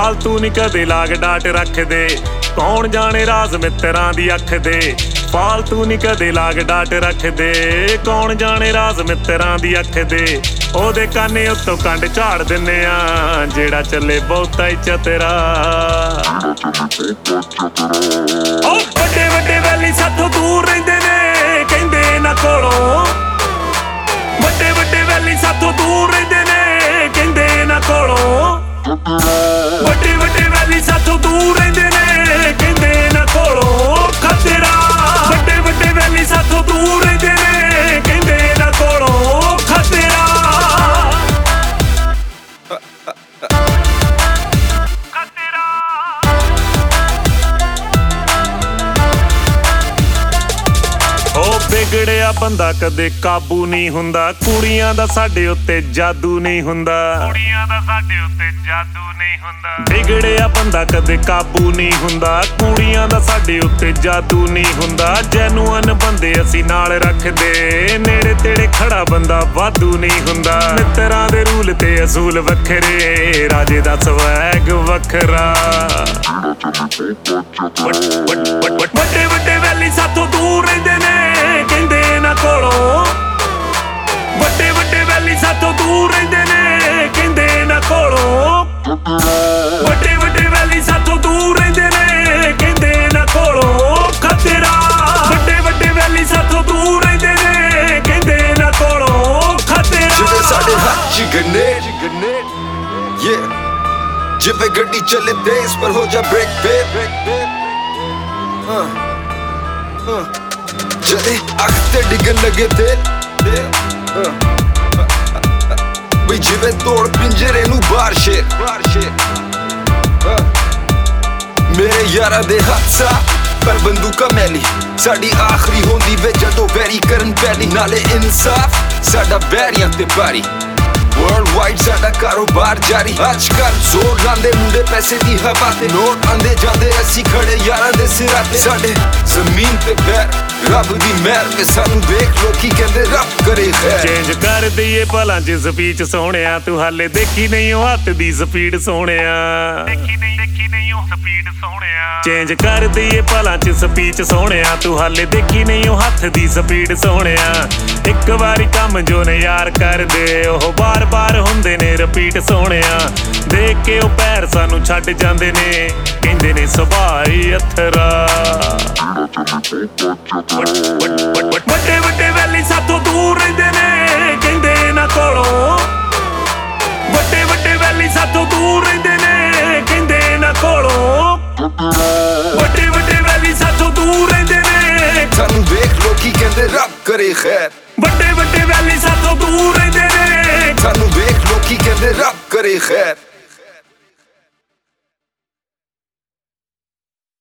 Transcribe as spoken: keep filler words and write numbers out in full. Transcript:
ਫਾਲਤੂ ਨੀ ਕਦੇ ਲਾਗ ਡਾਟ ਰੱਖਦੇ, ਕੌਣ ਜਾਣੇ ਰਾਜ਼ ਮਿੱਤਰਾਂ ਦੀ ਅੱਖ ਦੇ। ਫਾਲਤੂ ਨੀ ਕਦੇ ਲਾਗ ਡਾਟ ਰੱਖਦੇ, ਕੌਣ ਜਾਣੇ ਰਾਜ਼ ਮਿੱਤਰਾਂ ਦੀ ਅੱਖ ਦੇ। ਉਹਦੇ ਕਾਨੇ ਉੱਤੋਂ ਕੰਡ ਝਾੜ ਦਿੰਨੇ ਆ, ਜਿਹੜਾ ਚੱਲੇ ਬਹੁਤਾ ਹੀ ਚਤਰਾ। ਉਹ ਵੱਡੇ ਵੱਡੇ ਵੈਲੀ ਸਾਥੋਂ ਦੂਰ ਰਹਿੰਦੇ ਨੇ, ਕਹਿੰਦੇ ਨਾ ਕੋਲੋਂ। ਵੱਡੇ ਵੱਡੇ ਵੈਲੀ ਸਾਥੋਂ ਦੂਰ ਰਹਿੰਦੇ ਨੇ, ਕਹਿੰਦੇ ਨਾ ਕੋਲੋਂ। ਵੱਡੇ ਵੱਡੇ ਵੈਲੀ ਸਾਥੋਂ ਦੂਰ ਰਹਿੰਦੇ ਨੇ, ਕਹਿੰਦੇ ਨਾ ਕੋਲੋਂ ਖਤਰਾ। ਵੱਡੇ ਵੱਡੇ ਵੈਲੀ ਸਾਥੋਂ ਦੂਰ ਰਹਿੰਦੇ ਨੇ, ਕਹਿੰਦੇ ਨਾ ਕੋਲੋਂ ਖਤਰਾ। ਉਹ ਵਿਗੜਿਆ ਬੰਦਾ ਕਦੇ ਕਾਬੂ ਨਹੀਂ ਹੁੰਦਾ, ਕੁੜੀਆਂ ਦਾ ਸਾਡੇ ਉੱਤੇ ਜਾਦੂ ਨਹੀਂ ਹੁੰਦਾ। ਕੁੜੀਆਂ ਦਾ ਸਾਡੇ ਉੱਤੇ ਜਾਦੂ ਨਹੀਂ ਹੁੰਦਾ। ਵਿਗੜਿਆ ਬੰਦਾ ਕਦੇ ਕਾਬੂ ਨਹੀਂ ਹੁੰਦਾ, ਕੁੜੀਆਂ ਦਾ ਸਾਡੇ ਉੱਤੇ ਜਾਦੂ ਨਹੀਂ ਹੁੰਦਾ। ਜੈਨੂਅਨ ਬੰਦੇ ਅਸੀਂ ਨਾਲ ਰੱਖਦੇ, ਨੇੜੇ ਤੇੜੇ ਖੜਾ ਬੰਦਾ ਵਾਧੂ ਨਹੀਂ ਹੁੰਦਾ। ਮਿੱਤਰਾਂ ਦੇ ਰੂਲ ਤੇ ਅਸੂਲ ਵੱਖਰੇ, ਰਾਜੇ ਦਾ ਸਵੈਗ ਵੱਖਰਾ। ਵੱਡੇ ਵੱਡੇ ਵੈਲੀ ਸਾਥੋਂ ਦੂਰ ਰਹਿੰਦੇ ਨੇ, ਕਹਿੰਦੇ ਨਾ ਕੋਲੋਂ। ਵੱਡੇ ਵੱਡੇ ਵੈਲੀ ਸਾਥੋਂ ਦੂਰ ਰਹਿੰਦੇ ਨੇ, ਕਹਿੰਦੇ ਨਾ ਕੋਲੋਂ। ਵੱਡੇ ਵੱਡੇ ਵੈਲੀ ਸਾਥੋਂ ਦੂਰ ਰਹਿੰਦੇ ਨੇ, ਕਹਿੰਦੇ ਨਾ ਕੋਲੋਂ ਖਤਰਾ। ਵੱਡੇ ਵੱਡੇ ਵੈਲੀ ਸਾਥੋਂ ਦੂਰ ਰਹਿੰਦੇ ਨੇ, ਕਹਿੰਦੇ ਨਾ ਕੋਲੋਂ ਖਤਰਾ। ਜਿਵੇਂ ਸਾਡੇ ਹੱਥ ਚ ਗਰਨੇਡ, ਜਿਵੇਂ ਗੱਡੀ ਚੱਲੇ ਤੇਜ਼ ਪਰ ਹੋ ਜਾ ਬ੍ਰੇਕ ਬੇ। ਜਦੇ ਅੱਖ ਤੇ ਡਿੱਗਣ ਲੱਗੇ ਤੇਲ, ਬਈ ਜਿਵੇਂ ਤੋੜ ਪਿੰਜਰੇ ਨੂੰ ਬਾਹਰ ਸ਼ੇਰ। ਮੇਰੇ ਯਾਰਾਂ ਦੇ ਹਾਦਸਾ ਪਰ ਬੰਦੂਕਾਂ ਮੈਲੀ, ਸਾਡੀ ਆਖਰੀ ਹੁੰਦੀ ਵੇ ਜਦੋਂ ਵੈਰੀ ਕਰਨ ਪੈਲੀ। ਨਾਲੇ ਇਨਸਾਫ ਸਾਡਾ ਬੈਰੀਆਂ ਤੇ ਭਾਰੀ, ਵਰਲਡ ਵਾਈਡ ਸਾਡਾ ਕਾਰੋਬਾਰ ਜਾਰੀ। ਅੱਜ ਕੱਲ ਜ਼ੋਰ ਲਾਂਦੇ ਮੁੰਡੇ ਪੈਸੇ ਦੀ ਹਵਾ ਤੇ, ਨੋਟ ਆਂਦੇ ਜਾਂਦੇ ਅਸੀਂ ਖੜੇ ਯਾਰਾਂ ਦੇ ਸਿਰਾਂ ਤੇ। ਸਾਡੇ ਜ਼ਮੀਨ ਤੇ ਪੈਰ ਰੱਬ ਦੀ ਮਿਹਰ ਵੇ, ਸਾਨੂੰ ਦੇਖ ਲੋਕੀ ਕਹਿੰਦੇ ਰੱਬ ਕਰੇ ਖੈਰ। ਚੇਂਜ ਕਰ ਦਈਏ ਭਲਾਂ ਚ ਸਪੀਚ ਸੋਹਣਿਆ, ਤੂੰ ਹਾਲੇ ਦੇਖੀ ਨਹੀਂ ਉਹ ਹੱਥ ਦੀ ਸਪੀਡ ਸੋਹਣਿਆ। ਦੇਖੀ ਨਹੀਂ ਦੇਖੀ ਨਹੀਂ ਉਹ ਸਪੀਡ ਸੋਹਣਿਆ। ਚੇਂਜ ਕਰ ਦਈਏ ਭਲਾਂ ਚ ਸਪੀਚ ਸੋਹਣਿਆ, ਤੂੰ ਹਾਲੇ ਦੇਖੀ ਨਹੀਂ ਉਹ ਹੱਥ ਦੀ ਸਪੀਡ ਸੋਹਣਿਆ। ਇੱਕ ਵਾਰੀ ਕੰਮ ਜੋ ਨੇ ਯਾਰ ਕਰਦੇ, ਉਹ ਬਾਰ ਬਾਰ ਹੁੰਦੇ ਨੇ ਰਿਪੀਟ ਸੋਹਣਿਆ। ਦੇਖ ਕੇ ਉਹ ਪੈਰ ਸਾਨੂੰ ਛੱਡ ਜਾਂਦੇ ਨੇ, ਕਹਿੰਦੇ ਨੇ ਸੁਭਾਅ ਹੀ ਅਥਰਾ। ਵੱਡੇ ਵੱਡੇ ਵੈਲੀ ਸਾਥੋਂ ਦੂਰ ਰਹਿੰਦੇ ਨੇ, ਕਹਿੰਦੇ ਨਾ ਕੋਲੋਂ। ਵੱਡੇ ਵੱਡੇ ਵੈਲੀ ਸਾਥੋਂ ਦੂਰ ਰਹਿੰਦੇ ਨੇ, ਕਹਿੰਦੇ ਨਾ ਕੋਲੋਂ। ਵੱਡੇ ਵੱਡੇ ਵੈਲੀ ਸਾਥੋਂ ਦੂਰ ਰਹਿੰਦੇ ਨੇ, ਸਾਨੂੰ ਦੇਖ ਲੋਕੀ ਕਹਿੰਦੇ ਰੱਬ ਕਰੇ ਖੈਰ। ਵੱਡੇ ਵੱਡੇ ਵੈਲੀ ਸਾਥੋਂ ਦੂਰ ਰਹਿੰਦੇ ਨੇ, ਸਾਨੂੰ ਦੇਖ ਲੋਕੀ ਕਹਿੰਦੇ ਰੱਬ ਕਰੇ ਖੈਰ।